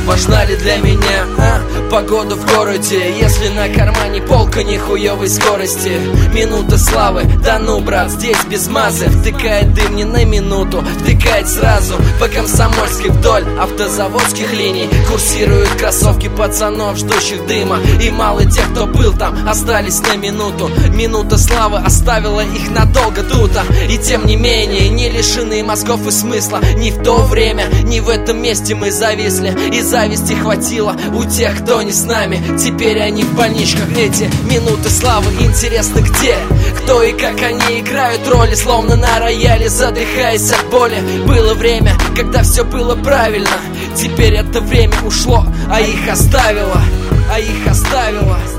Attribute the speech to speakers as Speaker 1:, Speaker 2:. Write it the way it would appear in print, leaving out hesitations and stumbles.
Speaker 1: важна ли для меня погода в городе, если на кармане полка нихуевой скорости. Минута славы, да ну, брат, здесь без мазы. Втыкает дым не на минуту, втыкает сразу. По Комсомольской вдоль автозаводских линий курсируют кроссовки пацанов, ждущих дыма. И мало тех, кто был там, остались на минуту. Минута славы оставила их надолго тут. И тем не менее, не лишены мозгов и смысла. Ни в то время, ни в этом месте мы зависли. И зависти хватило у тех, кто не с нами. Теперь они в больничках. Эти минуты славы, интересно где, кто и как они играют роли, словно на рояле, задыхаясь от боли. Было время, когда все было правильно. Теперь это время ушло, а их оставило.